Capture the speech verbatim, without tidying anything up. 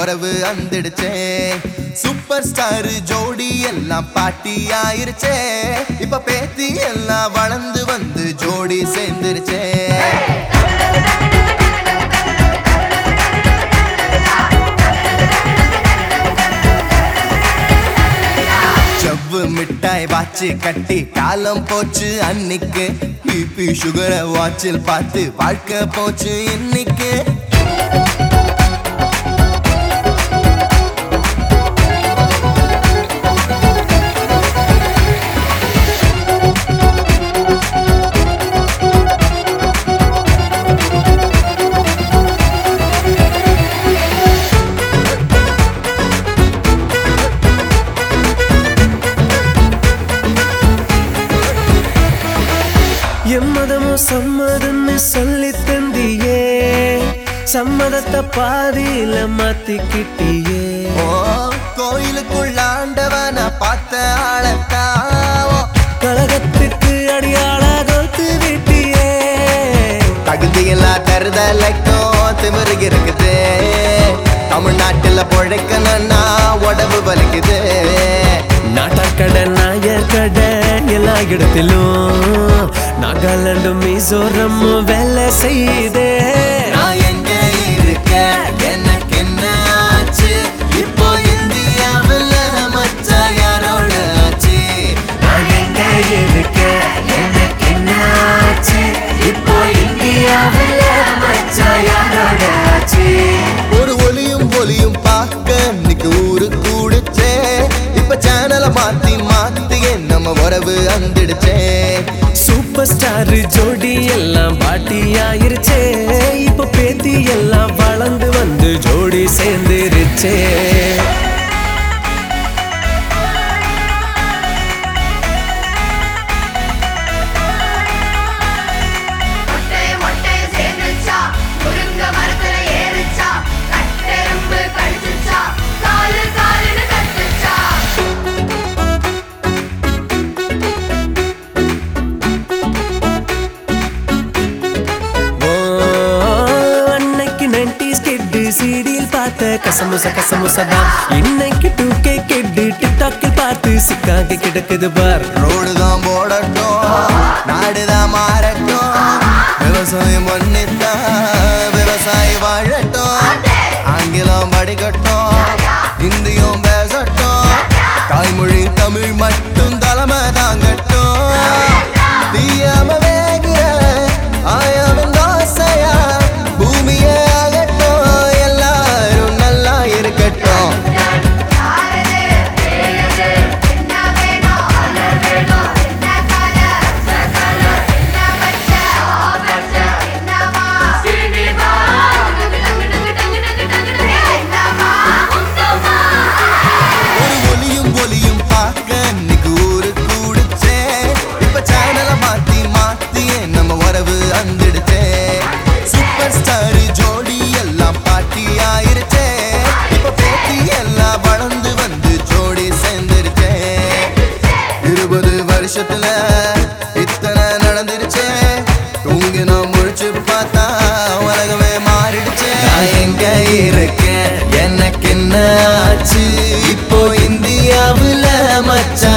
உறவு வந்துடுச்சே. Super star ஜோடி எல்லாம் பாட்டி ஆயிருச்சே. இப்ப பேத்தி எல்லாம் வளர்ந்து வந்து ஜோடி சேர்ந்துருச்சே. ஜவ்வு மிட்டாய் வாட்சி கட்டி காலம் போச்சு அன்னைக்கு. பிபி சுகரை வாட்சில் பார்த்து வாழ்க்கை போச்சு இன்னைக்கு. எம்மதமும் சம்மதம்னு சொல்லி தந்தியே, சம்மதத்தை பாதியில மாத்திக்கிட்டியே. ஓ கோயிலுக்குள்ளாண்டவன பார்த்த ஆளத்தாவோ கழகத்துக்கு அடியாள கோத்து விட்டியே. தகுதியெல்லாம் தருதலைக்கும் திமிரு இருக்குது. தமிழ்நாட்டுல பொழைக்கணும்னா உடம்பு வலிக்குது. நாட்டாக்கடை நாயர் கடை எல்லா இடத்திலும் நாகாலாந்து மிசோரமும் வேலை செய்யுதே. நான் எங்க இருக்க எனக்கு என்ன ஆச்சு? இப்போ இந்தியாவில் மச்சா யாரோட ஆச்சு? நான் எங்க இருக்க எனக்கு என்ன ஆச்சு? இப்போ இந்தியாவில் மச்சா யாரோட ஆச்சு? ஒரு ஒளியும் ஒளியும் பார்க்க இன்னைக்கு ஊரு கூடுச்சே. இப்ப சேனலை மாத்தி மாத்தியே நம்ம உறவு வந்துடுச்சே. சூப்பர் ஸ்டார் ஜோடி எல்லாம் பாட்டி ஆயிருச்சே. இப்போ பேத்தி எல்லாம் வளர்ந்து வந்து ஜோடி சேர்ந்துருச்சே. சீடியில் பார்த்த கசமுச கசமுசதான் இன்னைக்கு டூ கே கெட்டு டிக்டாக்கில் பார்த்து சிக்காக கிடக்குது பார். ரோடு தான் போடட்டும், நாடுதான் மாறட்டும், விவசாயம் பண்ணித்தான் விவசாயி வாழட்டும். ஆங்கிலம் படிக்கட்டும், இந்தியும் பேசட்டும், தாய்மொழி தமிழ் மட்டும் தலைமை தாங்கட்டும். தீயாம வேகிற ஆயாவின் தோசையா பூமியே வருஷத்துல இத்தனை நடந்துருச்சே. தூங்கி நான் முழிச்சு பார்த்தா உலகமே மாறிடுச்சே. நான் எங்க இருக்கேன் எனக்கு என்ன ஆச்சு? இப்போ இந்தியாவுல மச்சா